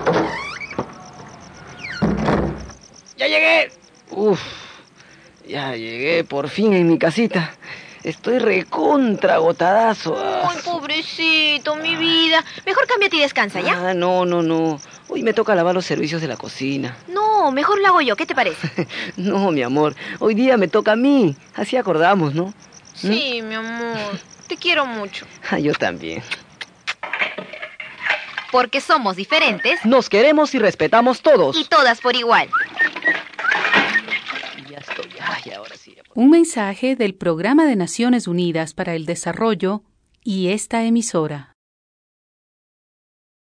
¡Ya llegué! Uf, ya llegué por fin en mi casita. Estoy recontra agotadazo. Ay, pobrecito, mi vida. Mejor cámbiate y descansa, ¿ya? No. Hoy me toca lavar los servicios de la cocina. No, mejor lo hago yo. ¿Qué te parece? No, mi amor. Hoy día me toca a mí. Así acordamos, ¿no? Sí, mi amor. Te quiero mucho. Yo también. Porque somos diferentes. Nos queremos y respetamos todos. Y todas por igual. Ya estoy. Ay, ahora sí. Un mensaje del Programa de Naciones Unidas para el Desarrollo y esta emisora.